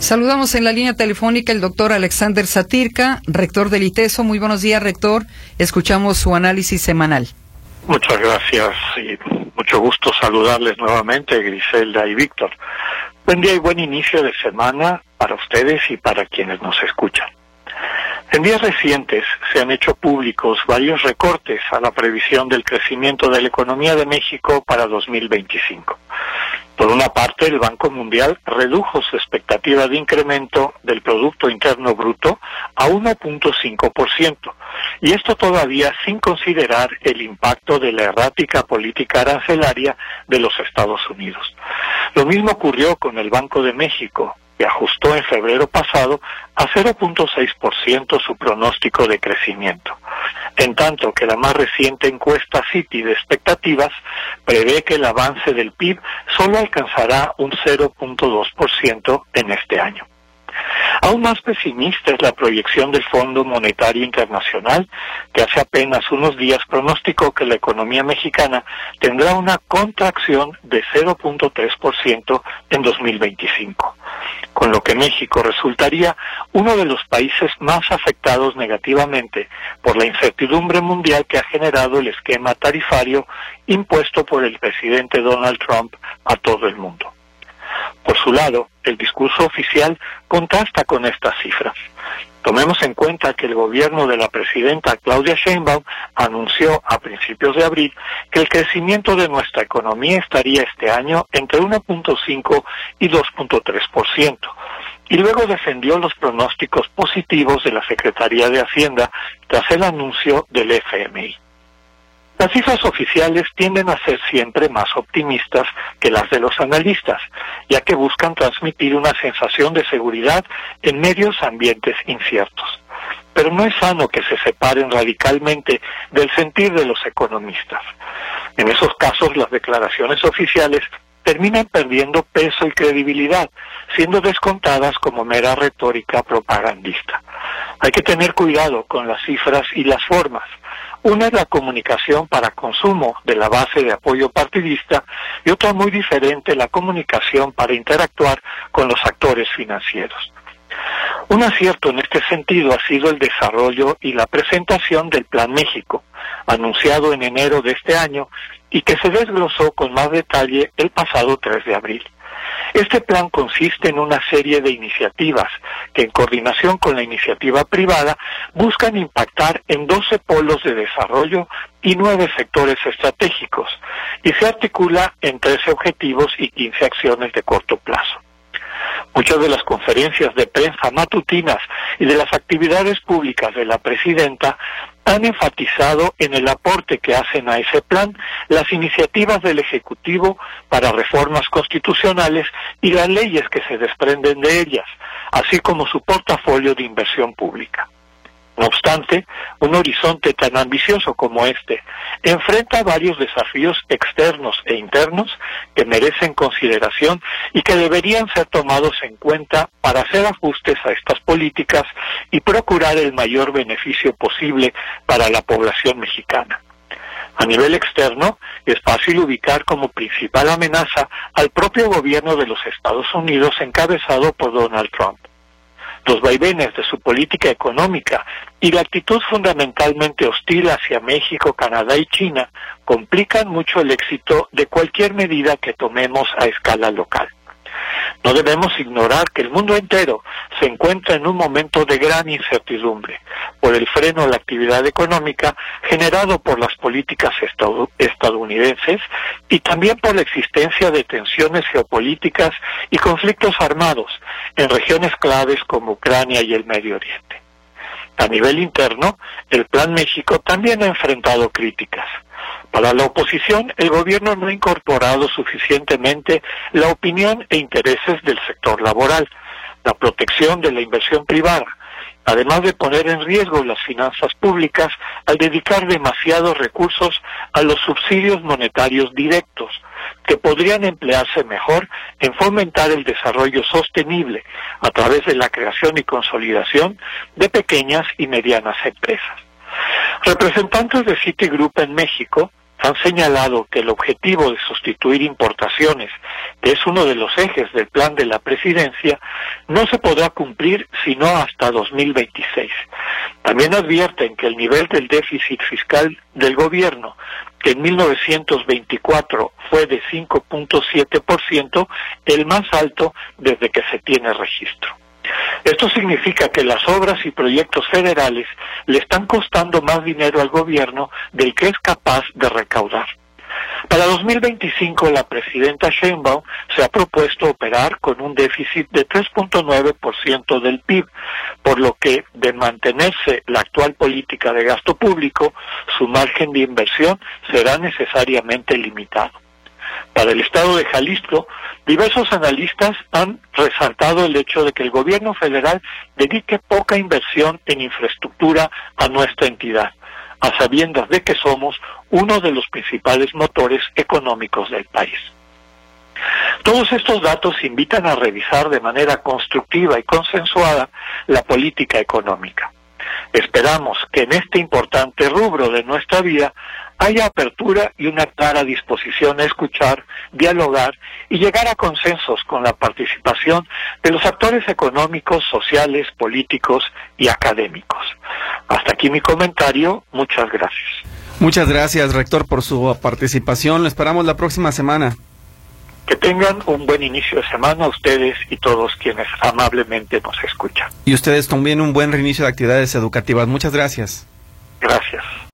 Saludamos en la línea telefónica el doctor Alexander Satirka, rector del ITESO. Muy buenos días, rector. Escuchamos su análisis semanal. Muchas gracias y mucho gusto saludarles nuevamente, Griselda y Víctor. Buen día y buen inicio de semana para ustedes y para quienes nos escuchan. En días recientes se han hecho públicos varios recortes a la previsión del crecimiento de la economía de México para 2025. Por una parte, el Banco Mundial redujo su expectativa de incremento del Producto Interno Bruto a 1.5%, y esto todavía sin considerar el impacto de la errática política arancelaria de los Estados Unidos. Lo mismo ocurrió con el Banco de México, que ajustó en febrero pasado a 0.6% su pronóstico de crecimiento, en tanto que la más reciente encuesta Citi de expectativas prevé que el avance del PIB solo alcanzará un 0.2% en este año. Aún más pesimista es la proyección del Fondo Monetario Internacional, que hace apenas unos días pronosticó que la economía mexicana tendrá una contracción de 0.3% en 2025, con lo que México resultaría uno de los países más afectados negativamente por la incertidumbre mundial que ha generado el esquema tarifario impuesto por el presidente Donald Trump a todo el mundo. Por su lado, el discurso oficial contrasta con estas cifras. Tomemos en cuenta que el gobierno de la presidenta Claudia Sheinbaum anunció a principios de abril que el crecimiento de nuestra economía estaría este año entre 1.5 y 2.3%, y luego defendió los pronósticos positivos de la Secretaría de Hacienda tras el anuncio del FMI. Las cifras oficiales tienden a ser siempre más optimistas que las de los analistas, ya que buscan transmitir una sensación de seguridad en medios ambientes inciertos. Pero no es sano que se separen radicalmente del sentir de los economistas. En esos casos, las declaraciones oficiales terminan perdiendo peso y credibilidad, siendo descontadas como mera retórica propagandista. Hay que tener cuidado con las cifras y las formas. Una es la comunicación para consumo de la base de apoyo partidista y otra muy diferente, la comunicación para interactuar con los actores financieros. Un acierto en este sentido ha sido el desarrollo y la presentación del Plan México, anunciado en enero de este año y que se desglosó con más detalle el pasado 3 de abril. Este plan consiste en una serie de iniciativas que, en coordinación con la iniciativa privada, buscan impactar en 12 polos de desarrollo y 9 sectores estratégicos, y se articula en 13 objetivos y 15 acciones de corto plazo. Muchas de las conferencias de prensa matutinas y de las actividades públicas de la presidenta han enfatizado en el aporte que hacen a ese plan las iniciativas del Ejecutivo para reformas constitucionales y las leyes que se desprenden de ellas, así como su portafolio de inversión pública. No obstante, un horizonte tan ambicioso como este enfrenta varios desafíos externos e internos que merecen consideración y que deberían ser tomados en cuenta para hacer ajustes a estas políticas y procurar el mayor beneficio posible para la población mexicana. A nivel externo, es fácil ubicar como principal amenaza al propio gobierno de los Estados Unidos encabezado por Donald Trump. Los vaivenes de su política económica y la actitud fundamentalmente hostil hacia México, Canadá y China complican mucho el éxito de cualquier medida que tomemos a escala local. No debemos ignorar que el mundo entero se encuentra en un momento de gran incertidumbre por el freno a la actividad económica generado por las políticas estadounidenses y también por la existencia de tensiones geopolíticas y conflictos armados en regiones claves como Ucrania y el Medio Oriente. A nivel interno, el Plan México también ha enfrentado críticas. Para la oposición, el gobierno no ha incorporado suficientemente la opinión e intereses del sector laboral, la protección de la inversión privada, además de poner en riesgo las finanzas públicas al dedicar demasiados recursos a los subsidios monetarios directos, que podrían emplearse mejor en fomentar el desarrollo sostenible a través de la creación y consolidación de pequeñas y medianas empresas. Representantes de Citigroup en México han señalado que el objetivo de sustituir importaciones, que es uno de los ejes del plan de la presidencia, no se podrá cumplir sino hasta 2026. También advierten que el nivel del déficit fiscal del gobierno, que en 1924 fue de 5.7%, el más alto desde que se tiene registro. Esto significa que las obras y proyectos federales le están costando más dinero al gobierno del que es capaz de recaudar. Para 2025, la presidenta Sheinbaum se ha propuesto operar con un déficit de 3.9% del PIB, por lo que, de mantenerse la actual política de gasto público, su margen de inversión será necesariamente limitado. Para el estado de Jalisco, diversos analistas han resaltado el hecho de que el gobierno federal dedique poca inversión en infraestructura a nuestra entidad, a sabiendas de que somos uno de los principales motores económicos del país. Todos estos datos invitan a revisar de manera constructiva y consensuada la política económica. Esperamos que en este importante rubro de nuestra vida haya apertura y una clara disposición a escuchar, dialogar y llegar a consensos con la participación de los actores económicos, sociales, políticos y académicos. Hasta aquí mi comentario. Muchas gracias. Muchas gracias, rector, por su participación. Lo esperamos la próxima semana. Que tengan un buen inicio de semana ustedes y todos quienes amablemente nos escuchan. Y ustedes también un buen reinicio de actividades educativas. Muchas gracias. Gracias.